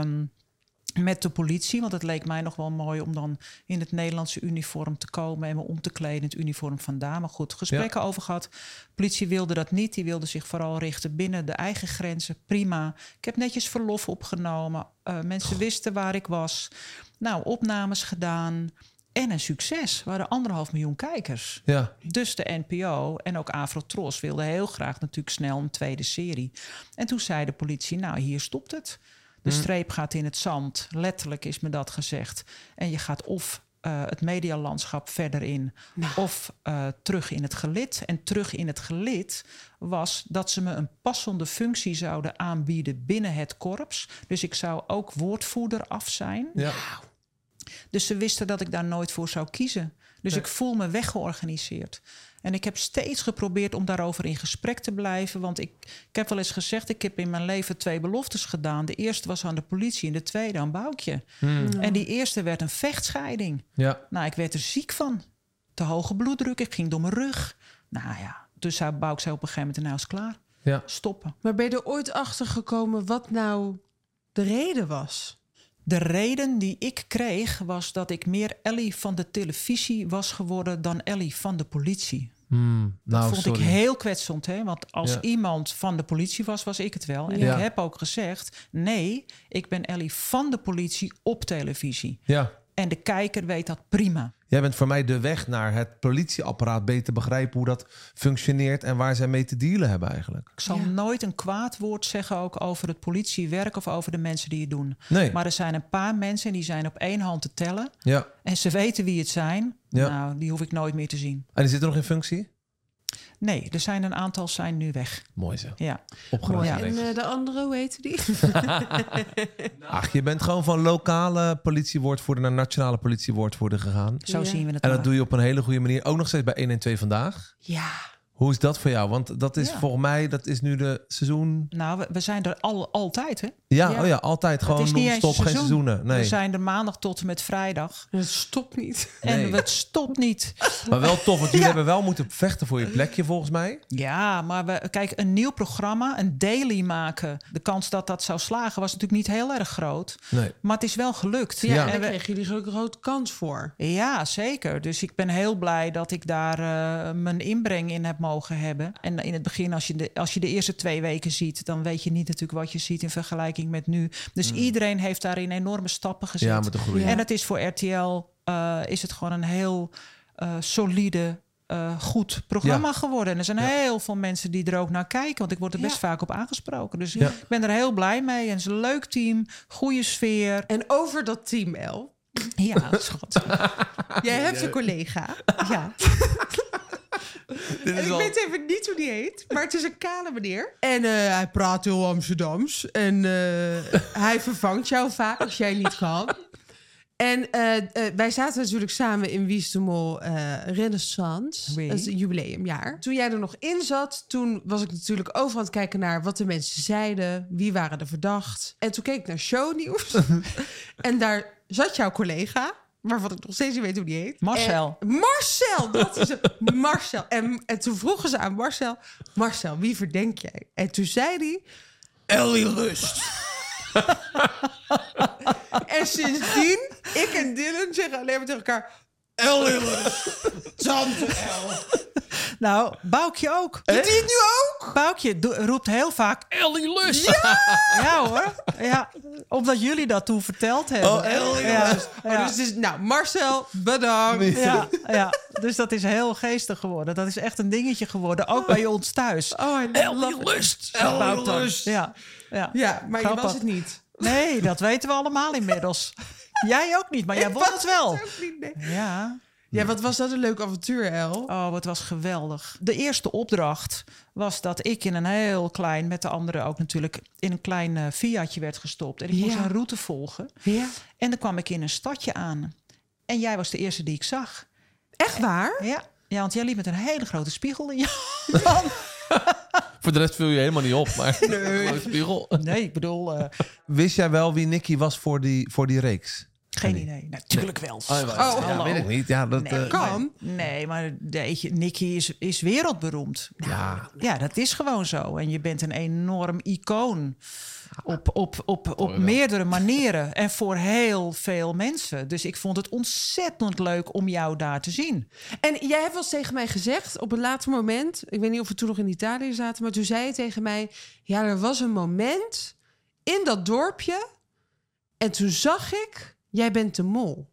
met de politie. Want het leek mij nog wel mooi om dan in het Nederlandse uniform te komen en me om te kleden in het uniform van daar. Maar goed, gesprekken over gehad. De politie wilde dat niet. Die wilde zich vooral richten binnen de eigen grenzen. Prima. Ik heb netjes verlof opgenomen. Uh, mensen oh. wisten waar ik was. Nou, opnames gedaan. En een succes. We hadden anderhalf miljoen kijkers. Ja. Dus de N P O en ook Afrotros wilden heel graag natuurlijk snel een tweede serie. En toen zei de politie, nou, hier stopt het. De Hmm. streep gaat in het zand. Letterlijk is me dat gezegd. En je gaat of uh, het medialandschap verder in, Nou. of uh, terug in het gelid. En terug in het gelid was dat ze me een passende functie zouden aanbieden binnen het korps. Dus ik zou ook woordvoerder af zijn. Ja. Dus ze wisten dat ik daar nooit voor zou kiezen. Dus Nee. ik voel me weggeorganiseerd. En ik heb steeds geprobeerd om daarover in gesprek te blijven. Want ik, ik heb wel eens gezegd, ik heb in mijn leven twee beloftes gedaan. De eerste was aan de politie en de tweede aan Boukje. Hmm. En die eerste werd een vechtscheiding. Ja. Nou, ik werd er ziek van. Te hoge bloeddruk, ik ging door mijn rug. Nou ja, dus zei Bouk zei op een gegeven moment, nou is klaar. Ja. Stoppen. Maar ben je er ooit achter gekomen wat nou de reden was? De reden die ik kreeg was dat ik meer Ellie van de televisie was geworden dan Ellie van de politie. Hmm. Dat Nou, vond sorry. ik heel kwetsend, hè? Want als Ja. iemand van de politie was, was ik het wel. En Ja. ik heb ook gezegd, nee, ik ben Ellie van de politie op televisie. Ja. En de kijker weet dat prima. Jij bent voor mij de weg naar het politieapparaat beter begrijpen hoe dat functioneert en waar zij mee te dealen hebben eigenlijk. Ik zal Ja. nooit een kwaad woord zeggen ook over het politiewerk of over de mensen die het doen. Nee. Maar er zijn een paar mensen en die zijn op één hand te tellen. Ja. En ze weten wie het zijn. Ja. Nou, die hoef ik nooit meer te zien. En die zitten nog in functie? Nee, er zijn een aantal zijn nu weg. Mooi zo. Ja. Opgeruimd. Ja. En uh, de andere, hoe heette die? Ach, je bent gewoon van lokale politiewoordvoerder naar nationale politiewoordvoerder gegaan. Zo Ja. zien we het En dat maar. doe je op een hele goede manier. Ook nog steeds bij honderdtwaalf Vandaag. Ja. Hoe is dat voor jou? Want dat is Ja. volgens mij, dat is nu de seizoen... Nou, we, we zijn er al, altijd, hè? Ja, Ja. Oh ja, altijd gewoon het is niet eens non-stop, geen seizoen. seizoenen. Nee. We zijn er maandag tot en met vrijdag. Het stopt niet. Nee. En het stopt niet. Maar wel tof, want jullie Ja. hebben wel moeten vechten voor je plekje volgens mij. Ja, maar we, kijk, een nieuw programma, een daily maken. De kans dat dat zou slagen was natuurlijk niet heel erg groot. Nee. Maar het is wel gelukt. Ja, Ja. en En daar we- kregen jullie gelukkig een grote kans voor. Ja, zeker. Dus ik ben heel blij dat ik daar uh, mijn inbreng in heb mogen hebben. En in het begin, als je, de, als je de eerste twee weken ziet, dan weet je niet natuurlijk wat je ziet in vergelijking met nu. Dus iedereen heeft daarin enorme stappen gezet. Ja, met de groei. Ja. En het is voor R T L uh, is het gewoon een heel uh, solide, uh, goed programma Ja. geworden. En er zijn Ja. heel veel mensen die er ook naar kijken. Want ik word er best Ja. vaak op aangesproken. Dus Ja. ik ben er heel blij mee. En het is een leuk team, goede sfeer. En over dat team, El. Ja, schat. Jij hebt een collega. Ja. Dit En is ik al... weet even niet hoe die heet, maar het is een kale meneer. En uh, hij praat heel Amsterdams. En uh, hij vervangt jou vaak als jij niet kan. En uh, uh, wij zaten natuurlijk samen in Wie is de Mol uh, Renaissance. Oui. Dat is een jubileumjaar. Toen jij er nog in zat, toen was ik natuurlijk overal aan het kijken naar wat de mensen zeiden. Wie waren er verdacht? En toen keek ik naar shownieuws. En daar zat jouw collega, waarvan ik nog steeds niet weet hoe die heet. Marcel. En Marcel, dat is het. Marcel. En, en toen vroegen ze aan Marcel, Marcel, wie verdenk jij? En toen zei hij, Ellie Rust. En sindsdien, ik en Dylan zeggen alleen maar tegen elkaar, Ellie Rust. Tante El. Nou, Boukje ook. Doet hij het nu ook? Boukje do- roept heel vaak Ellie Lust. Ja, ja hoor. Ja, omdat jullie dat toen verteld hebben. Oh, Ellie ja. Oh, Ja. dus, het is, nou, Marcel, bedankt. Ja, ja, dus dat is heel geestig geworden. Dat is echt een dingetje geworden, ook bij ons thuis. Oh, I love it. Lust. Ellie Lust. Ja, ja. Ja, maar je Grappig. was het niet. Nee, dat weten we allemaal inmiddels. Jij ook niet, maar jij Ik won was het wel. ook niet, nee. Ja. Ja, wat was dat een leuk avontuur, El? Oh, het was geweldig. De eerste opdracht was dat ik in een heel klein, met de anderen ook natuurlijk, in een klein uh, Fiatje werd gestopt. En ik moest Ja. een route volgen. Ja. En dan kwam ik in een stadje aan. En jij was de eerste die ik zag. Echt waar? Ja, ja, want jij liep met een hele grote spiegel in je hand. Voor de rest viel je helemaal niet op. Maar nee. Spiegel. Nee, ik bedoel, uh, Wist jij wel wie Nicky was voor die, voor die reeks? geen idee. Natuurlijk wel. Oh, ja, Oh, ja, hallo. weet ik niet. Ja, dat, Nee, eh, Kan. Nee, maar weet je, Nicky is, is wereldberoemd. ja. Ja, dat is gewoon zo. En je bent een enorm icoon op, op, op, op meerdere manieren. En voor heel veel mensen. Dus ik vond het ontzettend leuk om jou daar te zien. En jij hebt wel eens tegen mij gezegd op een later moment, ik weet niet of we toen nog in Italië zaten, maar toen zei je tegen mij, ja, er was een moment in dat dorpje en toen zag ik, jij bent de mol.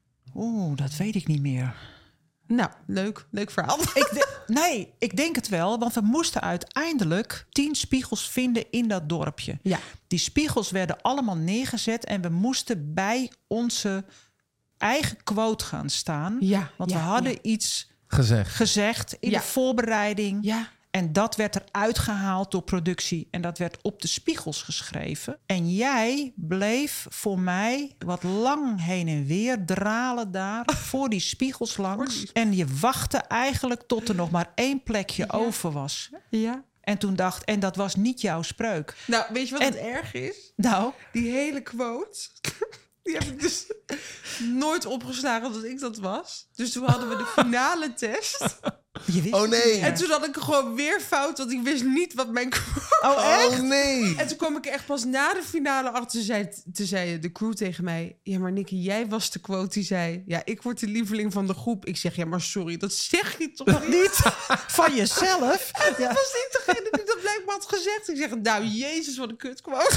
Oeh, dat weet ik niet meer. Nou, leuk, leuk verhaal. Ik de- nee, ik denk het wel. Want we moesten uiteindelijk tien spiegels vinden in dat dorpje. Ja. Die spiegels werden allemaal neergezet. En we moesten bij onze eigen quote gaan staan. Ja, Want ja, we hadden ja. iets Gezegd. gezegd in Ja. de voorbereiding. Ja. En dat werd eruit gehaald door productie. En dat werd op de spiegels geschreven. En jij bleef voor mij wat lang heen en weer dralen daar voor die spiegels langs. En je wachtte eigenlijk tot er nog maar één plekje over was. Ja. En toen dacht, en dat was niet jouw spreuk. Nou, weet je wat En- het erg is? Nou, Die hele quote, die heb ik dus nooit opgeslagen dat ik dat was. Dus toen hadden we de finale test. je wist Oh, het nee. niet. En toen had ik gewoon weer fout, want ik wist niet wat mijn quote. Oh, echt? Oh nee. En toen kwam ik echt pas na de finale achter. Toen zei, toen zei de crew tegen mij, ja, maar Nicky, jij was de quote die zei, ja, ik word de lieveling van de groep. Ik zeg, ja, maar sorry, dat zeg je toch niet? Niet van jezelf. Dat Ja. was niet degene die dat blijkbaar had gezegd. Ik zeg, nou, jezus, wat een kutquote.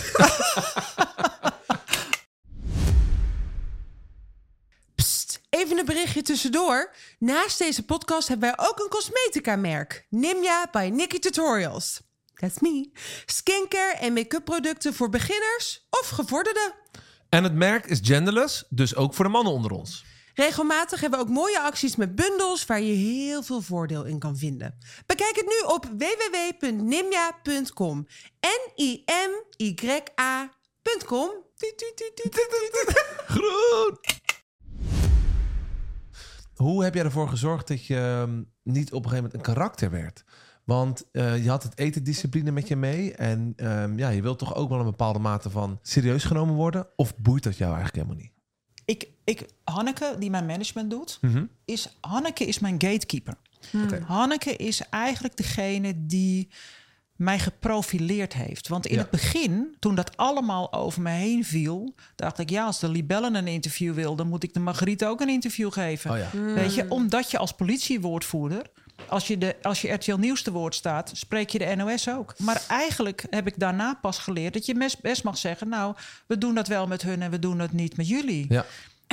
Psst, even een berichtje tussendoor. Naast deze podcast hebben wij ook een cosmetica-merk. Nimya by Nicky Tutorials. That's me. Skincare en make-up producten voor beginners of gevorderden. En het merk is genderless, dus ook voor de mannen onder ons. Regelmatig hebben we ook mooie acties met bundels waar je heel veel voordeel in kan vinden. Bekijk het nu op w w w punt nimya punt com. N I M Y A punt com. Groen! Hoe heb jij ervoor gezorgd dat je um, niet op een gegeven moment een karakter werd? Want uh, je had het etendiscipline met je mee. En um, ja, je wilt toch ook wel een bepaalde mate van serieus genomen worden? Of boeit dat jou eigenlijk helemaal niet? Ik, ik, Hanneke, die mijn management doet, Mm-hmm. is, Hanneke is mijn gatekeeper. Oké. Hanneke is eigenlijk degene die mij geprofileerd heeft. Want in Ja. het begin, toen dat allemaal over me heen viel, dacht ik, ja, als de libellen een interview wil, dan moet ik de Margriet ook een interview geven. Oh ja. Weet je, omdat je als politiewoordvoerder, als je, de, als je R T L Nieuws te woord staat, spreek je de N O S ook. Maar eigenlijk heb ik daarna pas geleerd dat je best, best mag zeggen, nou, we doen dat wel met hun en we doen dat niet met jullie. Ja.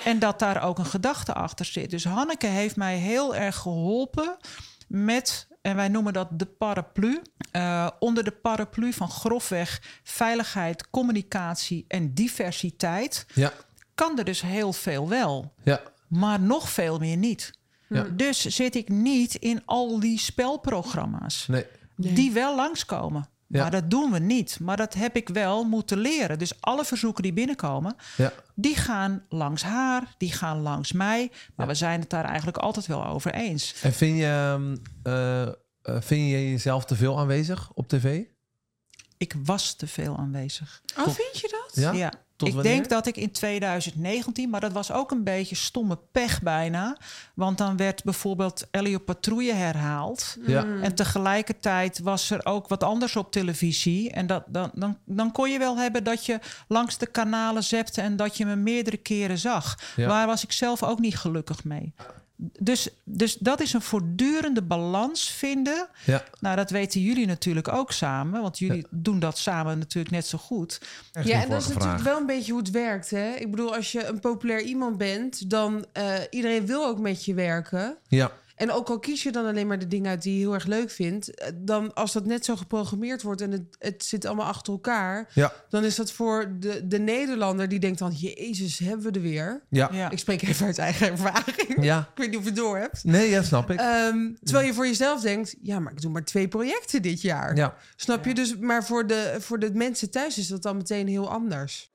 En dat daar ook een gedachte achter zit. Dus Hanneke heeft mij heel erg geholpen met, en wij noemen dat de paraplu. Uh, onder de paraplu van grofweg veiligheid, communicatie en diversiteit. Ja. Kan er dus heel veel wel. Ja. Maar nog veel meer niet. Ja. Dus zit ik niet in al die spelprogramma's. Nee. Nee. Die wel langskomen. Ja. Maar dat doen we niet. Maar dat heb ik wel moeten leren. Dus alle verzoeken die binnenkomen, Ja. die gaan langs haar, die gaan langs mij. Maar Ja. we zijn het daar eigenlijk altijd wel over eens. En vind je, uh, uh, vind je jezelf te veel aanwezig op tv? Ik was te veel aanwezig. Oh, Tot- vind je dat? Ja? Ja. Tot Ik wanneer? denk dat ik in twintig negentien, maar dat was ook een beetje stomme pech bijna. Want dan werd bijvoorbeeld Elio Patrouille herhaald. Ja. En tegelijkertijd was er ook wat anders op televisie. En dat, dan, dan, dan kon je wel hebben dat je langs de kanalen zepte en dat je me meerdere keren zag. Ja. Daar was ik zelf ook niet gelukkig mee. Dus, dus dat is een voortdurende balans vinden. Ja. Nou, dat weten jullie natuurlijk ook samen. Want jullie Ja. doen dat samen natuurlijk net zo goed. Echt Ja, een en dat is vorige natuurlijk vraag. wel een beetje hoe het werkt. Hè? Ik bedoel, als je een populair iemand bent, dan uh, iedereen wil ook met je werken. Ja. En ook al kies je dan alleen maar de dingen uit die je heel erg leuk vindt, uh, dan als dat net zo geprogrammeerd wordt en het, het zit allemaal achter elkaar, Ja. dan is dat voor de, de Nederlander die denkt dan, jezus, hebben we er weer. Ja. Ja. Ik spreek even uit eigen ervaring. Ja. Ik weet niet of je het door hebt. Nee, ja, snap ik. Um, terwijl je voor jezelf denkt, ja, maar ik doe maar twee projecten dit jaar. Ja. Snap je? Dus, maar voor de, voor de mensen thuis is dat dan meteen heel anders.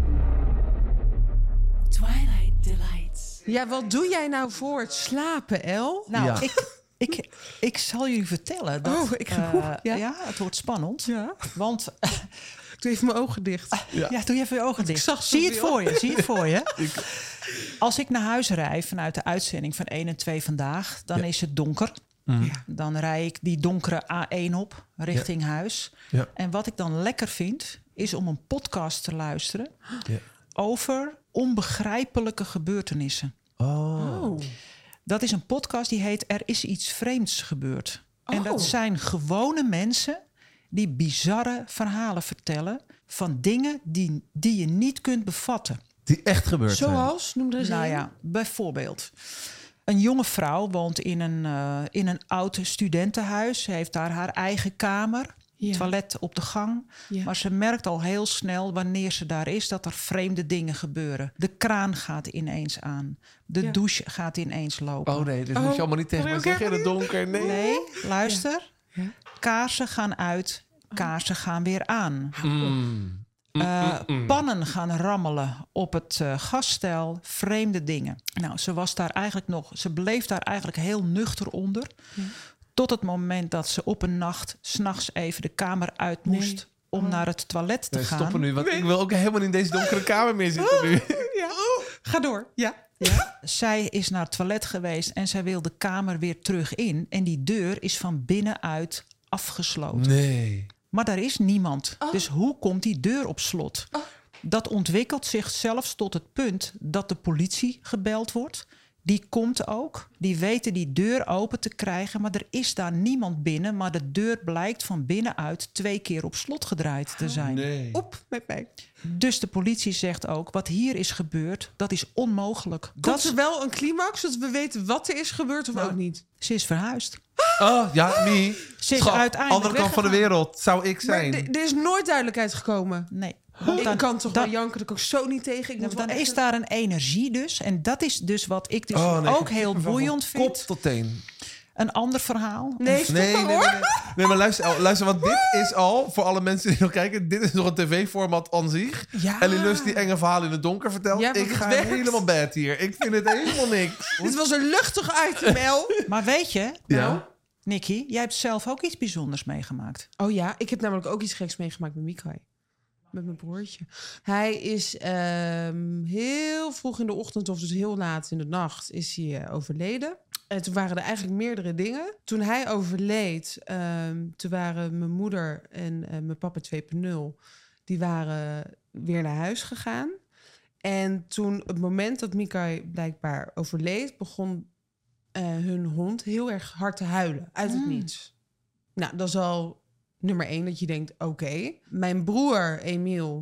Twilight Delights. Ja, wat doe jij nou voor het slapen, El? Nou, Ja. ik, ik, ik zal jullie vertellen dat... Oh, ik- eh, oeh, ja. ja. het wordt spannend. Ja. Want, Ik doe even mijn ogen dicht. Ja. ja, doe je even je ogen dicht. zag Zie je het zoveel. voor je, zie je het voor je. Als ik naar huis rij vanuit de uitzending van één en twee vandaag... dan Ja. is het donker. Mm. Dan rij ik die donkere A één op richting huis. Ja. En wat ik dan lekker vind, is om een podcast te luisteren... Ja. over onbegrijpelijke gebeurtenissen. Oh. Oh. Dat is een podcast die heet Er is iets vreemds gebeurd. En Oh. dat zijn gewone mensen die bizarre verhalen vertellen... van dingen die, die je niet kunt bevatten. Die echt gebeurd zijn. Zoals? Noem er eens Nou een. ja, bijvoorbeeld... Een jonge vrouw woont in een, uh, in een oud studentenhuis. Ze heeft daar haar eigen kamer, Ja. toilet op de gang. Ja. Maar ze merkt al heel snel wanneer ze daar is... dat er vreemde dingen gebeuren. De kraan gaat ineens aan. De Ja. douche gaat ineens lopen. Oh nee, dit Oh. moet je allemaal niet tegen Oh, me oké, zeggen in het donker. Nee. Nee, luister. Ja. Kaarsen gaan uit, kaarsen gaan weer aan. Mm. Uh, pannen gaan rammelen op het uh, gasstel, vreemde dingen. Nou, ze was daar eigenlijk nog, ze bleef daar eigenlijk heel nuchter onder. Ja. Tot het moment dat ze op een nacht 's nachts even de kamer uit moest Nee. om Oh. naar het toilet te Nee, gaan. stoppen nu, want ik wil ook helemaal niet in deze donkere kamer meer zitten nu. Ja. Ga door. Ja. Ja. Zij is naar het toilet geweest en zij wil de kamer weer terug in. En die deur is van binnenuit afgesloten. Nee. Maar daar is niemand. Oh. Dus hoe komt die deur op slot? Oh. Dat ontwikkelt zich zelfs tot het punt dat de politie gebeld wordt. Die komt ook. Die weten die deur open te krijgen. Maar er is daar niemand binnen. Maar de deur blijkt van binnenuit twee keer op slot gedraaid te zijn. Nee. Op met mij. Dus de politie zegt ook, wat hier is gebeurd, dat is onmogelijk. Komt Dat, er wel een climax, zodat we weten wat er is gebeurd of Nou, ook niet? Ze is verhuisd. Oh, ja, nee. Ze is Schat, uiteindelijk andere kant van de weggegaan. wereld zou ik Maar zijn. d- er is nooit duidelijkheid gekomen. Nee. Ik Dan- kan toch dan- wel janken, daar kan ik zo niet tegen. Ik Ja, moet maar wel dan echt is daar een energie dus. En dat is dus wat ik dus Oh, nee, ook ik heel heb me van boeiend kop vind. tot teen. Een ander verhaal. Nee, stop Nee, maar nee, nee, hoor. nee. Nee, maar luister, oh, luister, want dit is al, voor alle mensen die nog kijken, dit is nog een tv-format aan zich. Ja. Ellie Lust die enge verhalen in het donker vertelt. Ja, want ik het ga werkt. helemaal bad hier. Ik vind het helemaal niks. Dit was een luchtig item, El. Maar weet je, Ja. Nikki, jij hebt zelf ook iets bijzonders meegemaakt. Oh ja, ik heb namelijk ook iets geks meegemaakt met Mikai. Met mijn broertje. Hij is ehm, heel vroeg in de ochtend, of dus heel laat in de nacht, is hij uh, overleden. En toen waren er eigenlijk meerdere dingen. Toen hij overleed, um, toen waren mijn moeder en uh, mijn papa twee punt nul... die waren weer naar huis gegaan. En toen, op het moment dat Mikai blijkbaar overleed, begon uh, hun hond heel erg hard te huilen. Uit het Mm. niets. Nou, dat is al nummer één, dat je denkt, oké. Okay. Mijn broer, Emiel,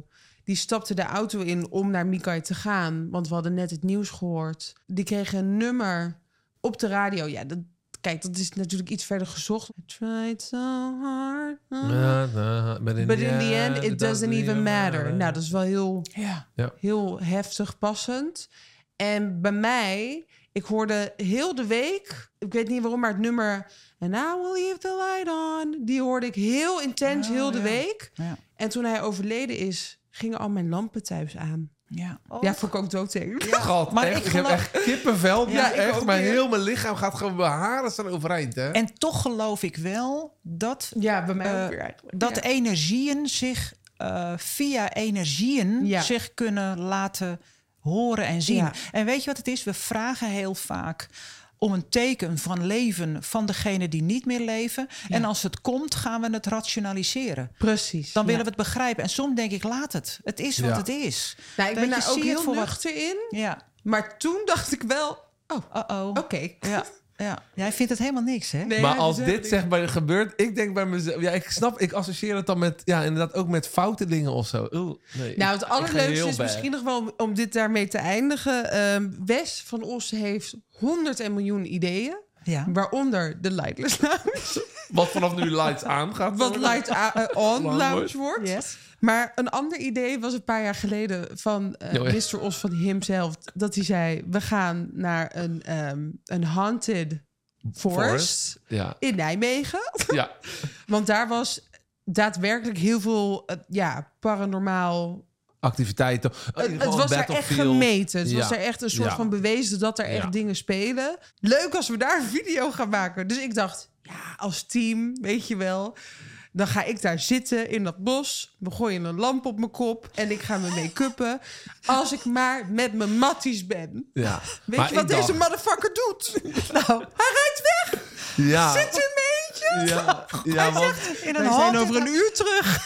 Die stapte de auto in om naar Mikai te gaan. Want we hadden net het nieuws gehoord. Die kregen een nummer op de radio. Ja, dat, kijk, dat is natuurlijk iets verder gezocht. I tried so hard. Ja, nou, but in, But the in the end, end, it doesn't even matter. Nou, dat is wel heel, Ja. heel heftig passend. En bij mij, ik hoorde heel de week... Ik weet niet waarom, maar het nummer... And I will leave the light on. Die hoorde ik heel intens Oh, heel de ja. week. Ja. En toen hij overleden is, gingen al mijn lampen thuis aan. Ja. Ja, vond ik ook doodeng. Schat, Maar echt, ik ik, heb geloof- echt kippenvel. Ja, Ja, ik echt. ook Mijn weer. heel mijn lichaam gaat gewoon... Mijn haren staan overeind, hè? En toch geloof ik wel dat, Ja, bij mij Eh, ook weer eigenlijk. dat ja. energieën zich uh, via energieën Ja. zich kunnen laten horen en zien. Ja. En weet je wat het is? We vragen heel vaak om een teken van leven van degene die niet meer leven. Ja. En als het komt, gaan we het rationaliseren. Precies. Dan ja. willen we het begrijpen. En soms denk ik, laat het. Het is wat Ja. het is. Nou, ik Weet ben je, daar ook zie het heel voor wat- nuchter in. Ja, Maar toen dacht ik wel... Oh, uh-oh. oké. Ja, ja. Jij vindt het helemaal niks, hè? Nee, Maar ja, als dus dit heb ik- zeg maar gebeurt, ik denk bij mezelf... Ja, ik snap, ik associeer het dan met... Ja, inderdaad ook met foute dingen of zo. Oeh, nee, Nou, ik- het ik ga allerleukste heel is bad. misschien nog wel om, om dit daarmee te eindigen. Ehm, Wes van Os heeft honderd en miljoen ideeën. Ja. Waaronder de Lightless Lounge. Wat vanaf nu lights aan gaat Wat worden. Light a- eh, On Lang Lounge wordt. wordt. Yes. Maar een ander idee was een paar jaar geleden van eh Oh ja. mister Os van himself. Dat hij zei, we gaan naar een, ehm, een haunted forest, Forest. Ja, in Nijmegen. ja. Want daar was daadwerkelijk heel veel eh, ja, paranormaal... Activiteiten. In Het, ieder het geval was een daar echt battlefield. gemeten. Het was Ja. daar echt een soort Ja. van bewezen dat er echt Ja. dingen spelen. Leuk als we daar een video gaan maken. Dus ik dacht, ja, als team, weet je wel. Dan ga ik daar zitten in dat bos. We gooien een lamp op mijn kop en ik ga me make-uppen. Als ik maar met mijn matties ben. Ja. Weet Maar je wat ik deze dacht- motherfucker doet? Nou, hij rijdt weg. Ja. Zit in mijn eentje. Ja, ja, want, In Wij een zijn hand over een uur terug.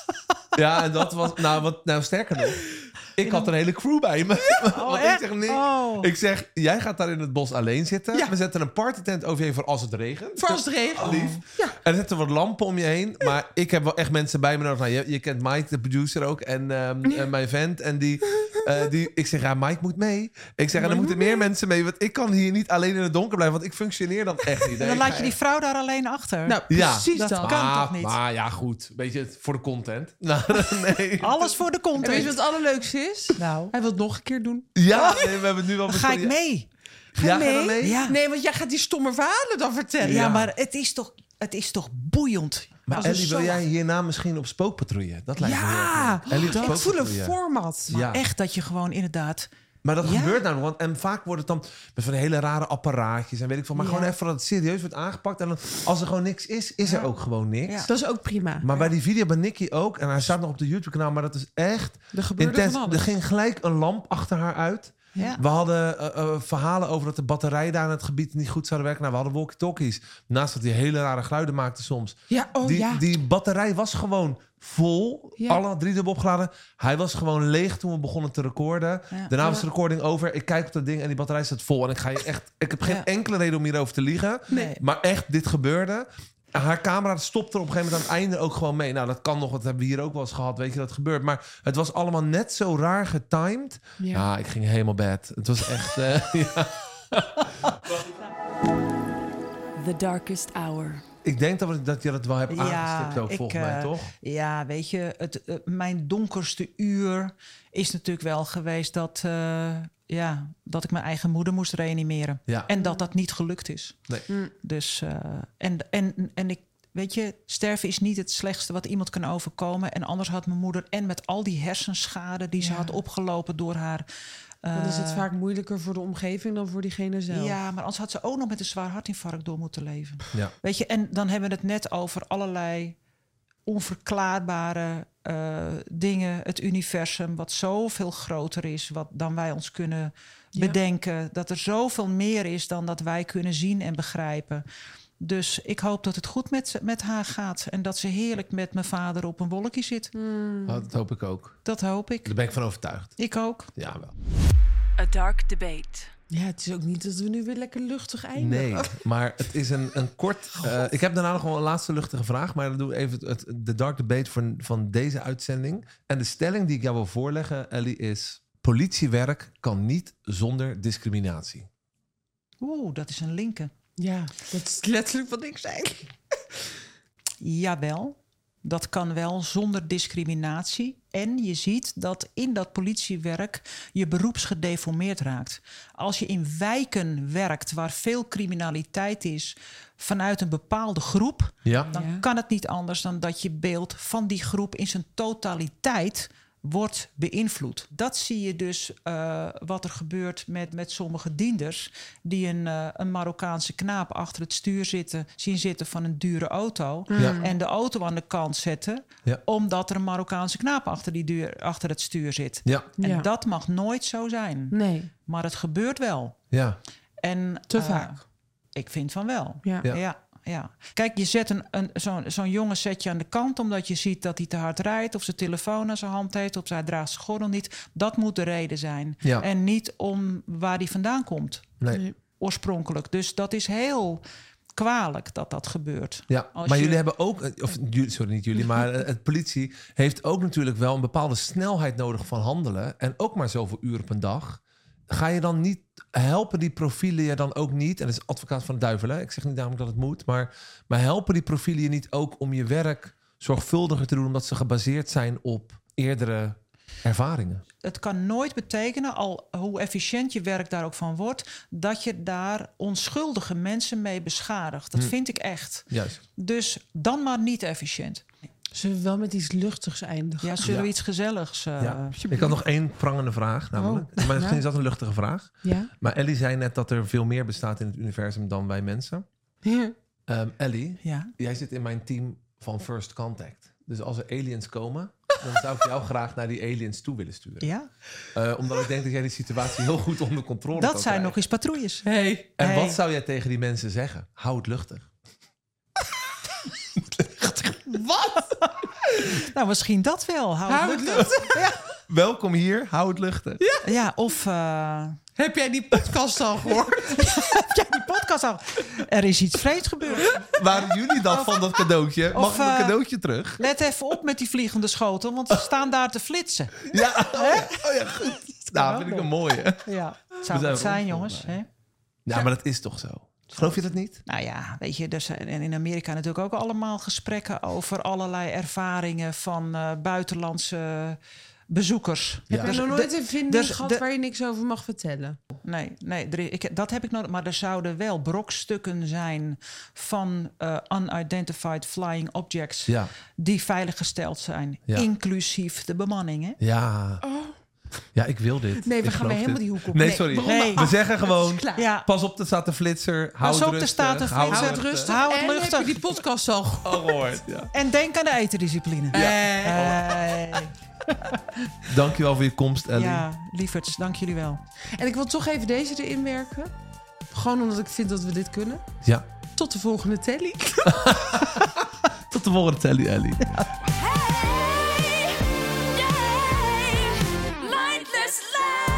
ja, en dat was... Nou, wat, nou sterker nog. Ik had een hele crew bij me. Want ik echt? zeg, Nick, Oh. ik zeg, jij gaat daar in het bos alleen zitten. Ja. We zetten een partytent over je heen voor als het regent. Voor als het regent. Lief. Ja. En er zitten wat lampen om je heen. Maar ik heb wel echt mensen bij me nodig. Nou, je, je kent Mike, de producer ook. En, ehm, en mijn vent. En die, eh, die... Ik zeg, ja, Mike moet mee. Ik zeg, en er moeten meer mensen mee. Want ik kan hier niet alleen in het donker blijven. Want ik functioneer dan echt niet. En dan laat je die vrouw daar alleen achter. Nou, Ja, precies dat dat. kan. maar, toch niet? Maar ja, goed. Weet je, voor de content. Nou, nee. Alles voor de En weet content. je wat het allerleukste is? Nou, Hij wil het nog een keer doen. Ja, nee, we hebben het nu al dan ga ik besproken. mee. Ga je Ja, ga mee? je dan mee? Ja. Nee, want jij gaat die stomme verhalen dan vertellen. Ja, Ja. maar het is toch, het is toch boeiend. Maar Als een Ellie, wil zalm. jij hierna misschien op spookpatrouille? Dat lijkt me heel Ja, erg leuk. Ellie op ik voel een spookpatrouille. format. Ja. Echt dat je gewoon inderdaad... Maar dat Ja. gebeurt nou, want en vaak wordt het dan met van die hele rare apparaatjes en weet ik veel. Maar Ja. gewoon even dat het serieus wordt aangepakt. En dan, als er gewoon niks is, is er ook gewoon niks. Ja. Dat is ook prima. Maar bij die video bij Nicky ook, en hij staat nog op de YouTube-kanaal, maar dat is echt Er gebeurde intens. van alles. Er ging gelijk een lamp achter haar uit. Ja. We hadden eh, eh, verhalen over dat de batterijen daar in het gebied niet goed zouden werken. Nou, we hadden walkie-talkies. Naast dat die hele rare geluiden maakten soms. Ja, oh die, ja. die batterij was gewoon vol. Ja. Alle drie dubbel opgeladen. Hij was gewoon leeg toen we begonnen te recorden. Ja. Daarna was Ja. de recording over. Ik kijk op dat ding en die batterij staat vol. En ik ga je echt. Ik heb geen Ja. enkele reden om hierover te liegen. Nee. Maar echt, dit gebeurde. Haar camera stopte er op een gegeven moment aan het einde ook gewoon mee. Nou, dat kan nog. Dat hebben we hier ook wel eens gehad. Weet je, dat gebeurt. Maar het was allemaal net zo raar getimed. Ja, Ja. ik ging helemaal bad. Het was echt. eh, ja. The Darkest Hour. Ik denk dat, we, dat je dat wel hebt aangestipt ook, ik, volgens mij, eh, toch? Ja, weet je, het, eh, mijn donkerste uur is natuurlijk wel geweest dat, eh, ja, dat ik mijn eigen moeder moest reanimeren. Ja. En dat dat niet gelukt is. Nee. Mm. Dus, eh, en, en, en ik, weet je, sterven is niet het slechtste wat iemand kan overkomen. En anders had mijn moeder, en met al die hersenschade die ze Ja. had opgelopen door haar... Dan is het eh, vaak moeilijker voor de omgeving dan voor diegene zelf. Ja, maar anders had ze ook nog met een zwaar hartinfarct door moeten leven. Ja. Weet je, en dan hebben we het net over allerlei onverklaarbare eh, dingen. Het universum, wat zoveel groter is wat, dan wij ons kunnen Ja. bedenken. Dat er zoveel meer is dan dat wij kunnen zien en begrijpen. Dus ik hoop dat het goed met, ze- met haar gaat. En dat ze heerlijk met mijn vader op een wolkje zit. Mm. Oh, dat hoop ik ook. Dat hoop ik. Daar ben ik van overtuigd. Ik ook. Ja, wel. A Dark Debate. Ja, het is ook niet dat we nu weer lekker luchtig eindigen. Nee, maar het is een, een kort... Uh, ik heb daarna nog wel een laatste luchtige vraag. Maar dan doe ik even het, het, de dark debate van, van deze uitzending. En de stelling die ik jou wil voorleggen, Ellie, is... Politiewerk kan niet zonder discriminatie. Oeh, dat is een linker. Ja, dat is letterlijk wat ik zei. Jawel, dat kan wel zonder discriminatie. En je ziet dat in dat politiewerk je beroepsgedeformeerd raakt. Als je in wijken werkt waar veel criminaliteit is vanuit een bepaalde groep... Ja. dan Ja. kan het niet anders dan dat je beeld van die groep in zijn totaliteit wordt beïnvloed. Dat zie je dus uh, wat er gebeurt met, met sommige dienders... die een, uh, een Marokkaanse knaap achter het stuur zitten, zien zitten van een dure auto... Ja. en de auto aan de kant zetten... Ja. omdat er een Marokkaanse knaap achter, die duur, achter het stuur zit. Ja. En Ja. dat mag nooit zo zijn. Nee, Maar het gebeurt wel. Ja. En, te uh, vaak. Ik vind van wel. Ja. Ja. Ja, ja. Kijk, je zet een, een, zo'n, zo'n jongen zet je aan de kant... omdat je ziet dat hij te hard rijdt... of zijn telefoon aan zijn hand heeft... of hij draagt zijn gordel niet. Dat moet de reden zijn. Ja. En niet om waar hij vandaan komt, Nee. Nee. oorspronkelijk. Dus dat is heel kwalijk dat dat gebeurt. Ja, Als maar je- jullie hebben ook... Of, jullie- sorry, niet jullie, maar het politie heeft ook natuurlijk wel... een bepaalde snelheid nodig van handelen. En ook maar zoveel uur op een dag. Ga je dan niet... Helpen die profielen je dan ook niet... en dat is advocaat van de duivel, hè? Ik zeg niet namelijk dat het moet... maar, maar helpen die profielen je niet ook om je werk zorgvuldiger te doen... omdat ze gebaseerd zijn op eerdere ervaringen? Het kan nooit betekenen, al hoe efficiënt je werk daar ook van wordt... dat je daar onschuldige mensen mee beschadigt. Dat Hm. vind ik echt. Juist. Dus dan maar niet efficiënt. Zullen we wel met iets luchtigs eindigen? Ja, zullen Ja. we iets gezelligs... uh, Ja. Ik had nog één prangende vraag, namelijk. Oh, maar misschien ja. is dat een luchtige vraag. Ja? Maar Ellie zei net dat er veel meer bestaat in het universum dan wij mensen. Ja. Um, Ellie, Ja. jij zit in mijn team van First Contact. Dus als er aliens komen, dan zou ik jou graag naar die aliens toe willen sturen. Ja, Uh, omdat ik denk dat jij die situatie heel goed onder controle kan dat zijn nog krijgen. eens patrouilles. Hey. En Hey. wat zou jij tegen die mensen zeggen? Hou het luchtig. Wat? Nou, misschien dat wel. Hou Hou het het luchtig. Welkom hier, hou het luchtig. Ja. Ja, of... uh, Heb jij die podcast al gehoord? heb jij die podcast al? Er is iets vreemds gebeurd. Waren jullie dan van dat cadeautje? Mag Of, ik mijn uh, cadeautje terug? Let even op met die vliegende schotel, want ze staan daar te flitsen. Ja, oh ja, oh ja goed. Nou, vind ik een mooie. Ja, We zou zijn het zijn, rond, jongens. volgens Hè? Ja, maar dat is toch zo? Geloof je dat niet? Nou ja, weet je, er zijn in Amerika natuurlijk ook allemaal gesprekken over allerlei ervaringen van uh, buitenlandse bezoekers. Ja. Heb je Dus nog nooit de- een vinding dus gehad de- waar je niks over mag vertellen? Nee, nee er, is- ik, dat heb ik nooit. Maar er zouden wel brokstukken zijn van uh, unidentified flying objects Ja. die veiliggesteld zijn, Ja. inclusief de bemanning. Hè? Ja. Ja, ik wil dit. Nee, we Ik gaan geloof weer helemaal dit. die hoek op. Nee, Nee, sorry. waarom Nee. We zeggen gewoon, Klaar. Ja, pas op, er staat een flitser. Hou Pas het op, er rustig. staat een hou flitser. het Hou het rustig. Hou het en luchtig. heb je die podcast al gehoord? Al gehoord, ja. en denk aan de etendiscipline. Eh, Hey. Dankjewel voor je komst, Ellie. Ja, lieverds, dank jullie wel. En ik wil toch even deze erin werken. Gewoon omdat ik vind dat we dit kunnen. Ja. Tot de volgende telly. Tot de volgende telly, Ellie. Hey, yeah, mindless love.